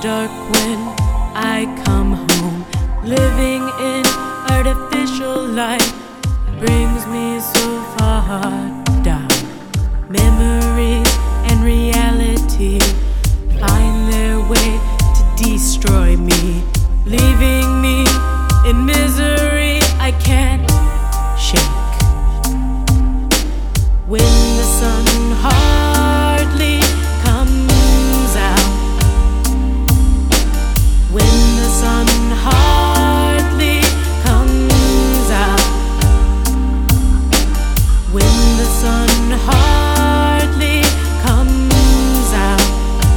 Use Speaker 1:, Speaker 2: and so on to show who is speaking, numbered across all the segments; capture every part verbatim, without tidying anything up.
Speaker 1: dark when I come home. Living in artificial light brings me so far down. Memories and reality find their way to destroy me, leaving me in misery I can't shake. When the sun hardly comes out, when the sun hardly comes out, when the sun hardly comes out.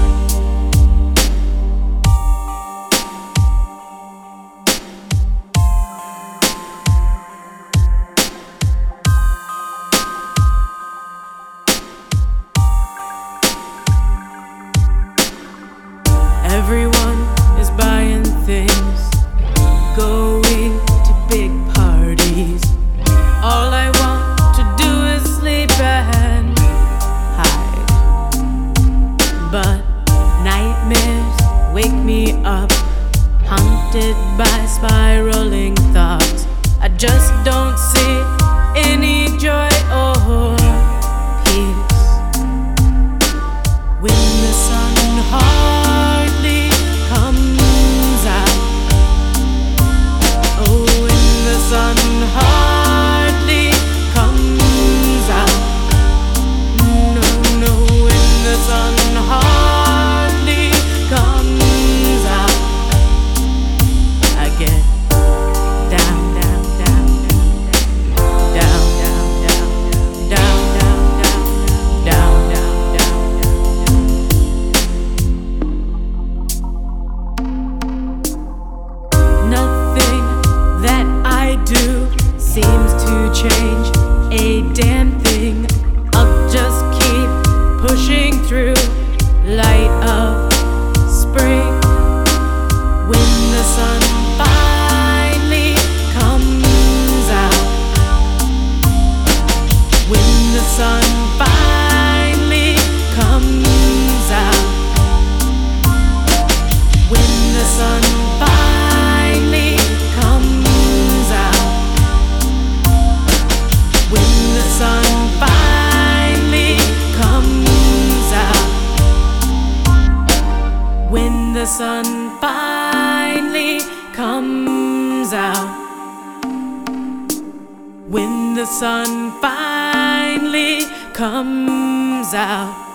Speaker 1: Everyone is buying things, going to big parties. All I want to do is sleep and hide, but nightmares wake me up, haunted by spiraling thoughts. I just don't see any joy or peace. When the sun hardly comes out, oh, when the sun hardly comes out, no, no, when the sun hardly comes out, I get down, down, down, down, down, down, down, down, down, down, down, down. Nothing that I do seems to change a damn thing. I'll just keep pushing through. Light of spring, when the sun finally comes out, when the sun finally comes out, when the sun finally comes out, when the sun finally comes out, when the sun finally comes out, when the sun finally comes out.